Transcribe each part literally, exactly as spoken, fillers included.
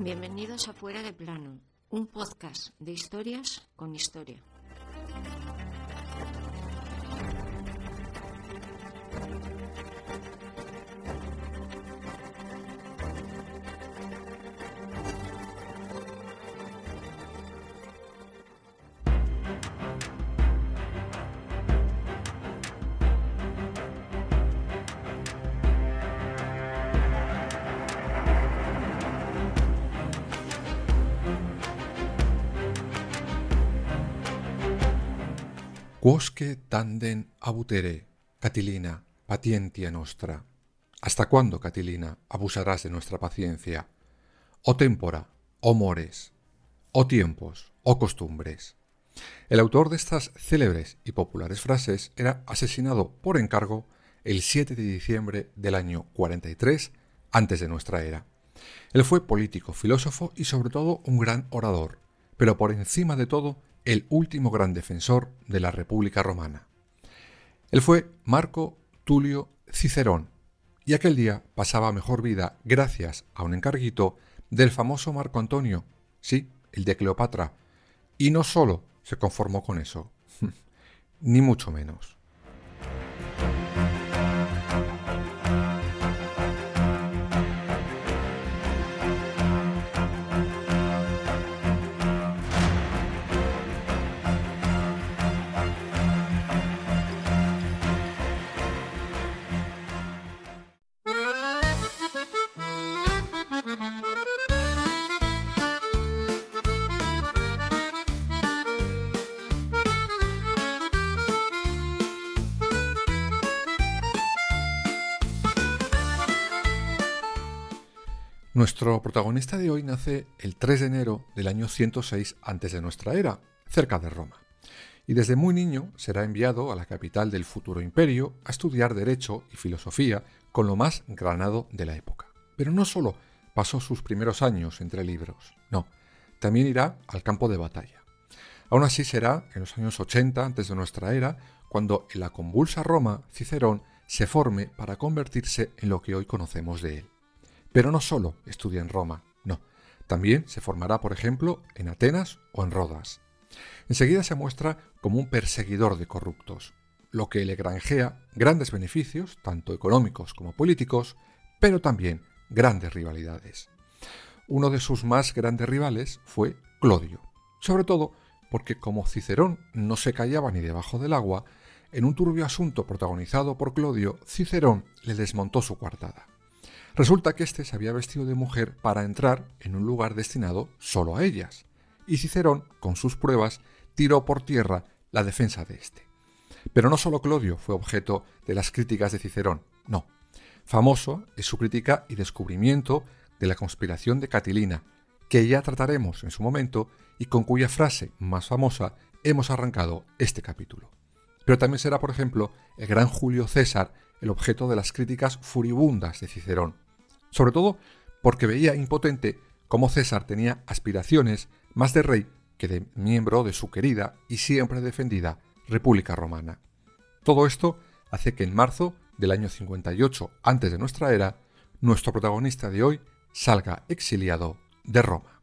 Bienvenidos a Fuera de Plano, un podcast de historias con historia. Quosque tandem abutere, Catilina, patientia nostra. ¿Hasta cuándo, Catilina, abusarás de nuestra paciencia? Oh témpora, oh mores, oh tiempos, oh costumbres. El autor de estas célebres y populares frases era asesinado por encargo el siete de diciembre del año cuarenta y tres antes de nuestra era. Él fue político, filósofo y sobre todo un gran orador, pero por encima de todo el último gran defensor de la República Romana. Él fue Marco Tulio Cicerón, y aquel día pasaba mejor vida gracias a un encarguito del famoso Marco Antonio, sí, el de Cleopatra, y no solo se conformó con eso, ni mucho menos. Nuestro protagonista de hoy nace el tres de enero del año ciento seis antes de nuestra era, cerca de Roma, y desde muy niño será enviado a la capital del futuro imperio a estudiar Derecho y Filosofía con lo más granado de la época. Pero no solo pasó sus primeros años entre libros, no, también irá al campo de batalla. Aún así será en los años ochenta antes de nuestra era cuando en la convulsa Roma Cicerón se forme para convertirse en lo que hoy conocemos de él. Pero no solo estudia en Roma, no. También se formará, por ejemplo, en Atenas o en Rodas. Enseguida se muestra como un perseguidor de corruptos, lo que le granjea grandes beneficios, tanto económicos como políticos, pero también grandes rivalidades. Uno de sus más grandes rivales fue Clodio, sobre todo porque como Cicerón no se callaba ni debajo del agua, en un turbio asunto protagonizado por Clodio, Cicerón le desmontó su coartada. Resulta que éste se había vestido de mujer para entrar en un lugar destinado solo a ellas, y Cicerón, con sus pruebas, tiró por tierra la defensa de éste. Pero no solo Clodio fue objeto de las críticas de Cicerón, no. Famoso es su crítica y descubrimiento de la conspiración de Catilina, que ya trataremos en su momento y con cuya frase más famosa hemos arrancado este capítulo. Pero también será, por ejemplo, el gran Julio César el objeto de las críticas furibundas de Cicerón, sobre todo porque veía impotente cómo César tenía aspiraciones más de rey que de miembro de su querida y siempre defendida República Romana. Todo esto hace que en marzo del año cincuenta y ocho antes de nuestra era, nuestro protagonista de hoy salga exiliado de Roma.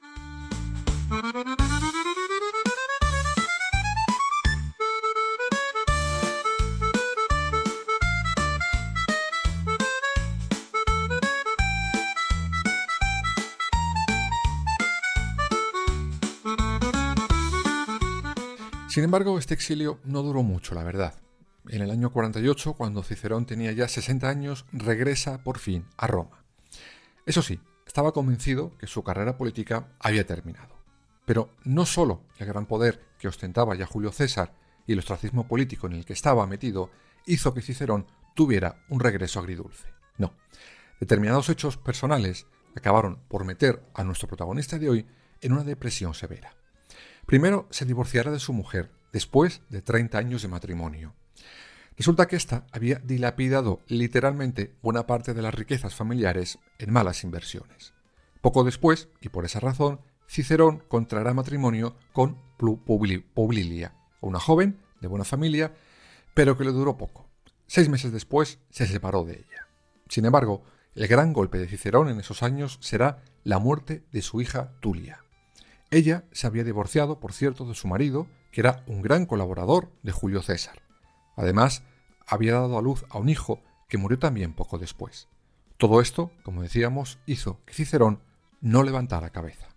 Sin embargo, este exilio no duró mucho, la verdad. En el año cuarenta y ocho, cuando Cicerón tenía ya sesenta años, regresa por fin a Roma. Eso sí, estaba convencido que su carrera política había terminado. Pero no solo el gran poder que ostentaba ya Julio César y el ostracismo político en el que estaba metido hizo que Cicerón tuviera un regreso agridulce. No, determinados hechos personales acabaron por meter a nuestro protagonista de hoy en una depresión severa. Primero se divorciará de su mujer, después de treinta años de matrimonio. Resulta que ésta había dilapidado literalmente buena parte de las riquezas familiares en malas inversiones. Poco después, y por esa razón, Cicerón contraerá matrimonio con Publilia, una joven de buena familia, pero que le duró poco. Seis meses después se separó de ella. Sin embargo, el gran golpe de Cicerón en esos años será la muerte de su hija Tulia. Ella se había divorciado, por cierto, de su marido, que era un gran colaborador de Julio César. Además, había dado a luz a un hijo que murió también poco después. Todo esto, como decíamos, hizo que Cicerón no levantara cabeza.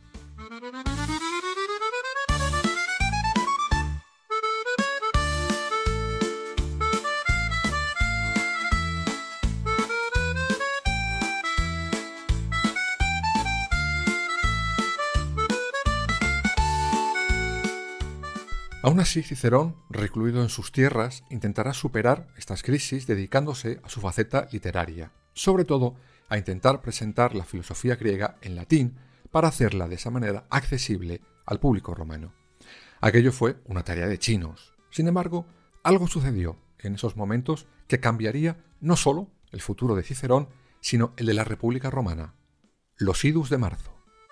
Aún así, Cicerón, recluido en sus tierras, intentará superar estas crisis dedicándose a su faceta literaria, sobre todo a intentar presentar la filosofía griega en latín para hacerla de esa manera accesible al público romano. Aquello fue una tarea de chinos. Sin embargo, algo sucedió en esos momentos que cambiaría no solo el futuro de Cicerón, sino el de la República Romana: los idus de marzo.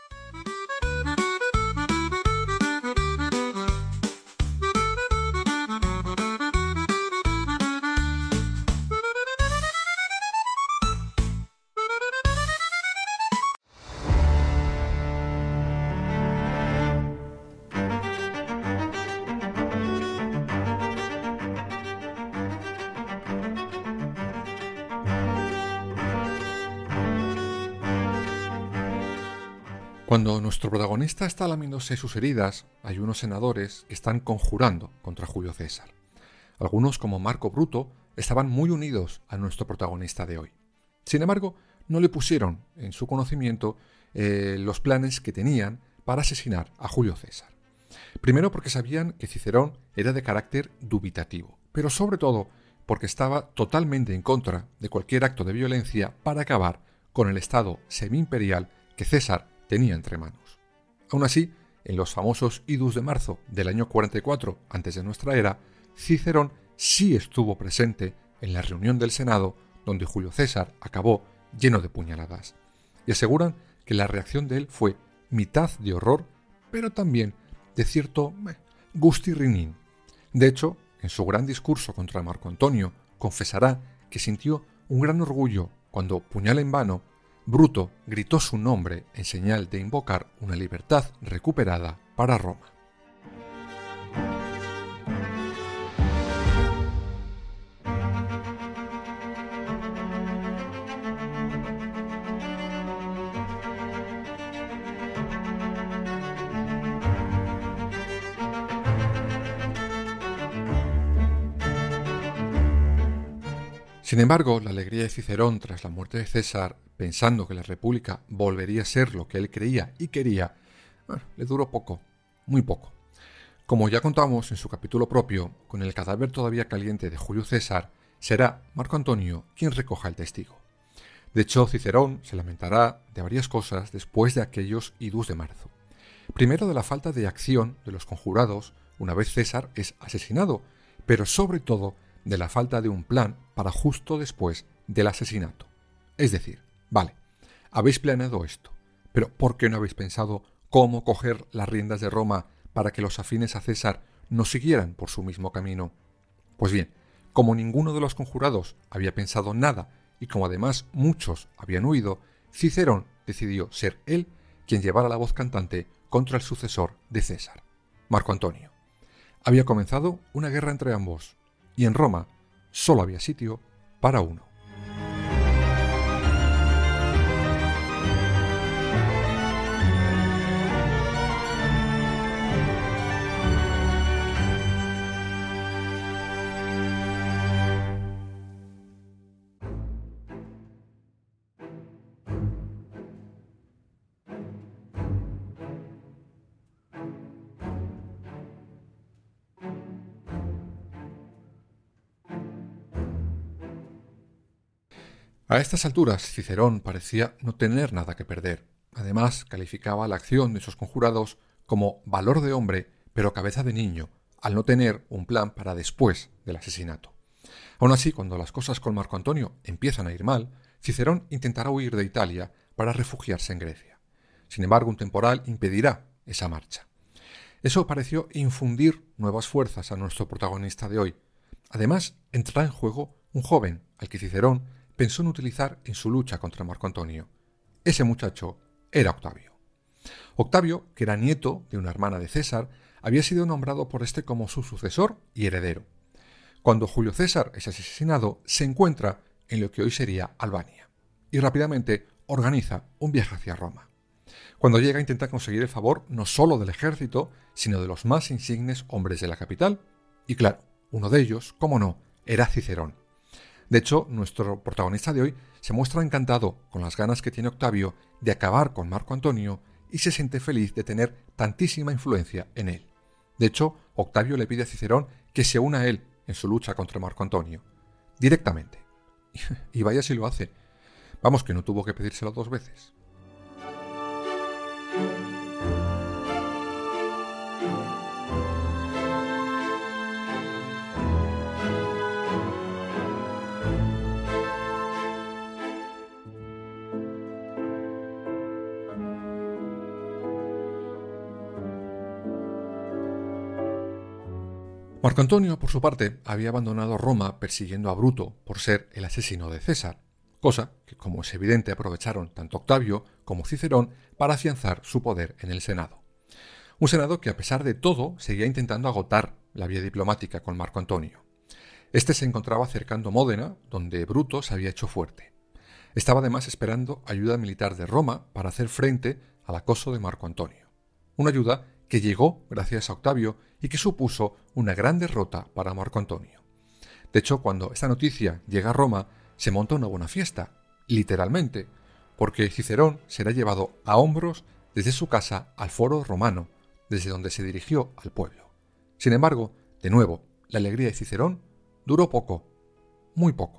Cuando nuestro protagonista está lamiéndose sus heridas, hay unos senadores que están conjurando contra Julio César. Algunos, como Marco Bruto, estaban muy unidos a nuestro protagonista de hoy. Sin embargo, no le pusieron en su conocimiento eh, los planes que tenían para asesinar a Julio César. Primero porque sabían que Cicerón era de carácter dubitativo, pero sobre todo porque estaba totalmente en contra de cualquier acto de violencia para acabar con el estado semi-imperial que César tenía entre manos. Aún así, en los famosos idus de marzo del año cuarenta y cuatro antes de nuestra era, Cicerón sí estuvo presente en la reunión del Senado donde Julio César acabó lleno de puñaladas, y aseguran que la reacción de él fue mitad de horror, pero también de cierto eh, gustirrinín. De hecho, en su gran discurso contra Marco Antonio, confesará que sintió un gran orgullo cuando, puñal en vano, Bruto gritó su nombre en señal de invocar una libertad recuperada para Roma. Sin embargo, la alegría de Cicerón tras la muerte de César, pensando que la República volvería a ser lo que él creía y quería, bueno, le duró poco, muy poco. Como ya contamos en su capítulo propio, con el cadáver todavía caliente de Julio César, será Marco Antonio quien recoja el testigo. De hecho, Cicerón se lamentará de varias cosas después de aquellos idus de marzo. Primero, de la falta de acción de los conjurados una vez César es asesinado, pero sobre todo de la falta de un plan para justo después del asesinato. Es decir, vale, habéis planeado esto, pero ¿por qué no habéis pensado cómo coger las riendas de Roma para que los afines a César no siguieran por su mismo camino? Pues bien, como ninguno de los conjurados había pensado nada y como además muchos habían huido, Cicerón decidió ser él quien llevara la voz cantante contra el sucesor de César, Marco Antonio. Había comenzado una guerra entre ambos, y en Roma solo había sitio para uno. A estas alturas, Cicerón parecía no tener nada que perder. Además, calificaba la acción de esos conjurados como valor de hombre, pero cabeza de niño, al no tener un plan para después del asesinato. Aún así, cuando las cosas con Marco Antonio empiezan a ir mal, Cicerón intentará huir de Italia para refugiarse en Grecia. Sin embargo, un temporal impedirá esa marcha. Eso pareció infundir nuevas fuerzas a nuestro protagonista de hoy. Además, entrará en juego un joven al que Cicerón pensó en utilizar en su lucha contra Marco Antonio. Ese muchacho era Octavio. Octavio, que era nieto de una hermana de César, había sido nombrado por este como su sucesor y heredero. Cuando Julio César es asesinado, se encuentra en lo que hoy sería Albania y rápidamente organiza un viaje hacia Roma. Cuando llega intenta conseguir el favor no solo del ejército, sino de los más insignes hombres de la capital. Y claro, uno de ellos, cómo no, era Cicerón. De hecho, nuestro protagonista de hoy se muestra encantado con las ganas que tiene Octavio de acabar con Marco Antonio y se siente feliz de tener tantísima influencia en él. De hecho, Octavio le pide a Cicerón que se una a él en su lucha contra Marco Antonio, directamente. Y vaya si lo hace. Vamos, que no tuvo que pedírselo dos veces. Marco Antonio, por su parte, había abandonado Roma persiguiendo a Bruto por ser el asesino de César, cosa que, como es evidente, aprovecharon tanto Octavio como Cicerón para afianzar su poder en el Senado. Un Senado que, a pesar de todo, seguía intentando agotar la vía diplomática con Marco Antonio. Este se encontraba cercando Módena, donde Bruto se había hecho fuerte. Estaba además esperando ayuda militar de Roma para hacer frente al acoso de Marco Antonio. Una ayuda que llegó gracias a Octavio y que supuso una gran derrota para Marco Antonio. De hecho, cuando esta noticia llega a Roma, se monta una buena fiesta, literalmente, porque Cicerón será llevado a hombros desde su casa al foro romano, desde donde se dirigió al pueblo. Sin embargo, de nuevo, la alegría de Cicerón duró poco, muy poco.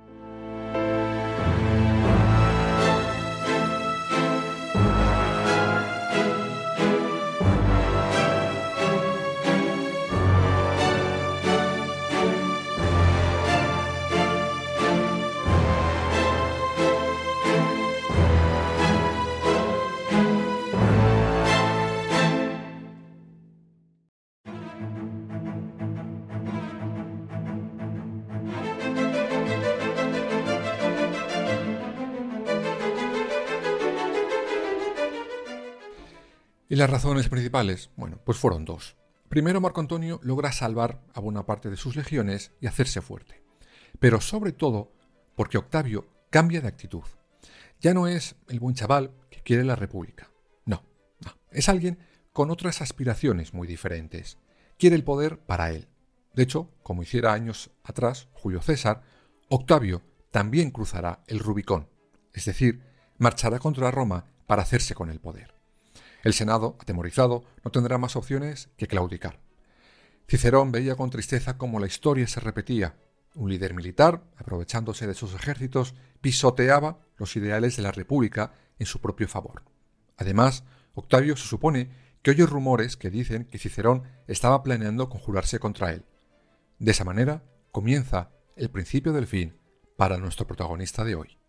¿Y las razones principales? Bueno, pues fueron dos. Primero, Marco Antonio logra salvar a buena parte de sus legiones y hacerse fuerte. Pero sobre todo, porque Octavio cambia de actitud. Ya no es el buen chaval que quiere la república. No, no. Es alguien con otras aspiraciones muy diferentes. Quiere el poder para él. De hecho, como hiciera años atrás Julio César, Octavio también cruzará el Rubicón. Es decir, marchará contra Roma para hacerse con el poder. El Senado, atemorizado, no tendrá más opciones que claudicar. Cicerón veía con tristeza cómo la historia se repetía. Un líder militar, aprovechándose de sus ejércitos, pisoteaba los ideales de la República en su propio favor. Además, Octavio se supone que oye rumores que dicen que Cicerón estaba planeando conjurarse contra él. De esa manera, comienza el principio del fin para nuestro protagonista de hoy.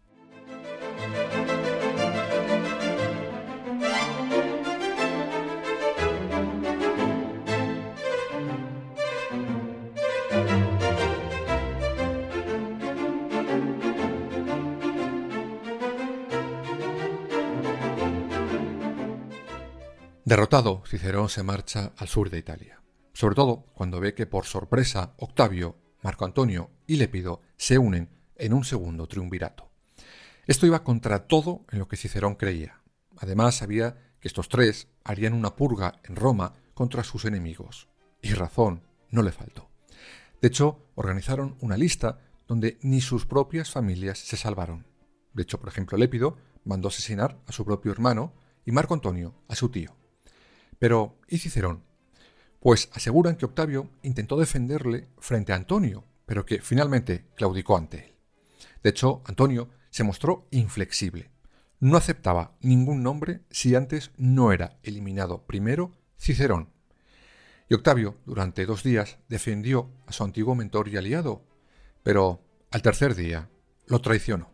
Derrotado, Cicerón se marcha al sur de Italia, sobre todo cuando ve que por sorpresa Octavio, Marco Antonio y Lépido se unen en un segundo triunvirato. Esto iba contra todo en lo que Cicerón creía. Además sabía que estos tres harían una purga en Roma contra sus enemigos, y razón no le faltó. De hecho, organizaron una lista donde ni sus propias familias se salvaron. De hecho, por ejemplo, Lépido mandó asesinar a su propio hermano y Marco Antonio a su tío. Pero, ¿y Cicerón? Pues aseguran que Octavio intentó defenderle frente a Antonio, pero que finalmente claudicó ante él. De hecho, Antonio se mostró inflexible. No aceptaba ningún nombre si antes no era eliminado primero Cicerón. Y Octavio, durante dos días, defendió a su antiguo mentor y aliado, pero al tercer día lo traicionó.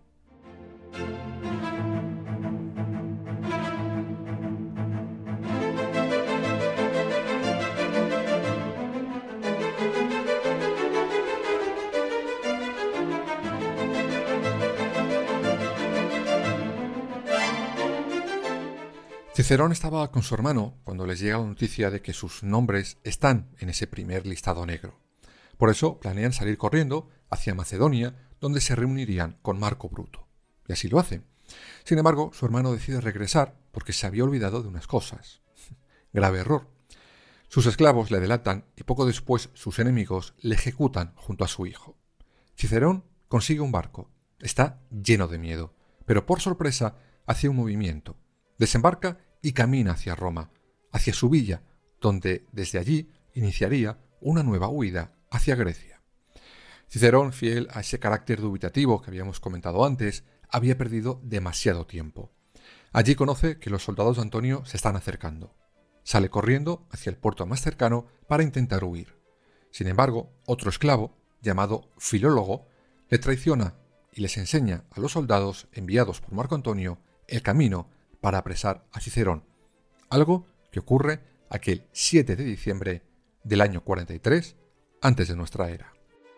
Cicerón estaba con su hermano cuando les llega la noticia de que sus nombres están en ese primer listado negro. Por eso planean salir corriendo hacia Macedonia, donde se reunirían con Marco Bruto. Y así lo hacen. Sin embargo, su hermano decide regresar porque se había olvidado de unas cosas. Grave error. Sus esclavos le delatan y poco después sus enemigos le ejecutan junto a su hijo. Cicerón consigue un barco. Está lleno de miedo, pero por sorpresa hace un movimiento. Desembarca y camina hacia Roma, hacia su villa, donde desde allí iniciaría una nueva huida hacia Grecia. Cicerón, fiel a ese carácter dubitativo que habíamos comentado antes, había perdido demasiado tiempo. Allí conoce que los soldados de Antonio se están acercando. Sale corriendo hacia el puerto más cercano para intentar huir. Sin embargo, otro esclavo, llamado Filólogo, le traiciona y les enseña a los soldados enviados por Marco Antonio el camino para apresar a Cicerón, algo que ocurre aquel siete de diciembre del año cuarenta y tres antes de nuestra era.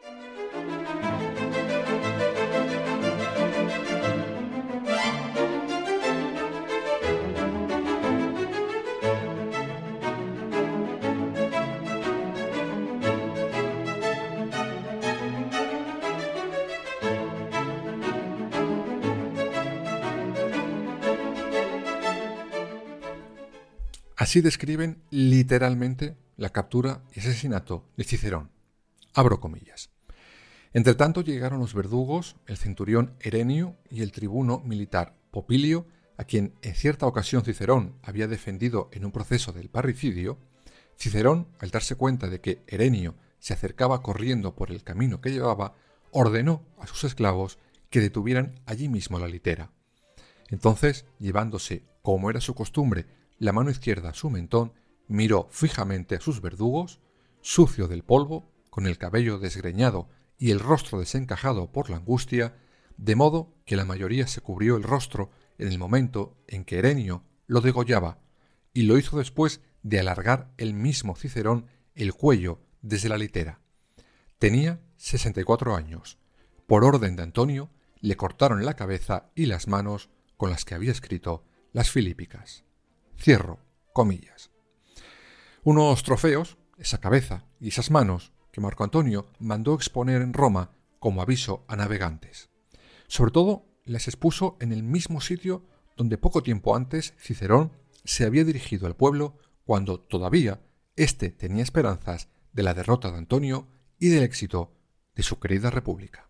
Así describen literalmente la captura y asesinato de Cicerón. Abro comillas. Entre tanto llegaron los verdugos, el centurión Herenio y el tribuno militar Popilio, a quien en cierta ocasión Cicerón había defendido en un proceso del parricidio. Cicerón, al darse cuenta de que Herenio se acercaba corriendo por el camino que llevaba, ordenó a sus esclavos que detuvieran allí mismo la litera. Entonces, llevándose, como era su costumbre, la mano izquierda a su mentón, miró fijamente a sus verdugos, sucio del polvo, con el cabello desgreñado y el rostro desencajado por la angustia, de modo que la mayoría se cubrió el rostro en el momento en que Herenio lo degollaba, y lo hizo después de alargar el mismo Cicerón el cuello desde la litera. Tenía sesenta y cuatro años. Por orden de Antonio, le cortaron la cabeza y las manos con las que había escrito las Filípicas. Cierro comillas. Unos trofeos, esa cabeza y esas manos, que Marco Antonio mandó exponer en Roma como aviso a navegantes. Sobre todo, las expuso en el mismo sitio donde poco tiempo antes Cicerón se había dirigido al pueblo cuando todavía éste tenía esperanzas de la derrota de Antonio y del éxito de su querida república.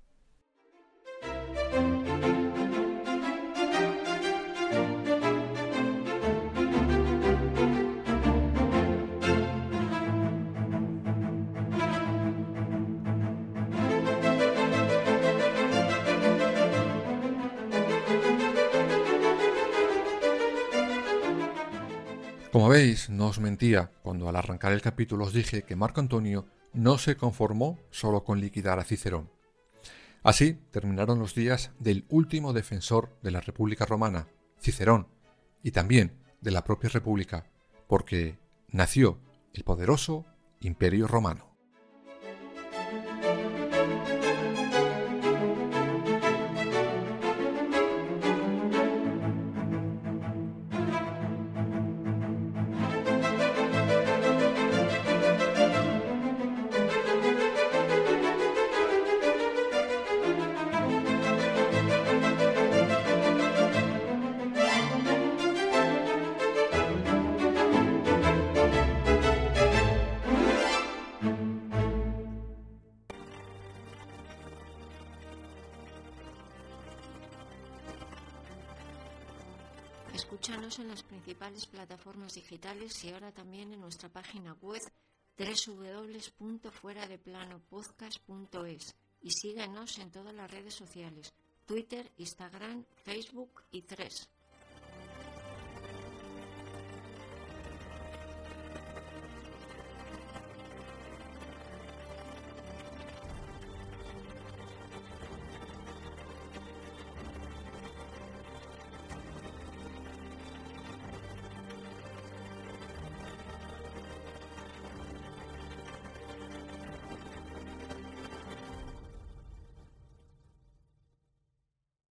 Como veis, no os mentía cuando al arrancar el capítulo os dije que Marco Antonio no se conformó solo con liquidar a Cicerón. Así terminaron los días del último defensor de la República Romana, Cicerón, y también de la propia República, porque nació el poderoso Imperio Romano. Escúchanos en las principales plataformas digitales y ahora también en nuestra página web doble u doble u doble u punto fuera de plano podcast punto es y síguenos en todas las redes sociales, Twitter, Instagram, Facebook y Threads.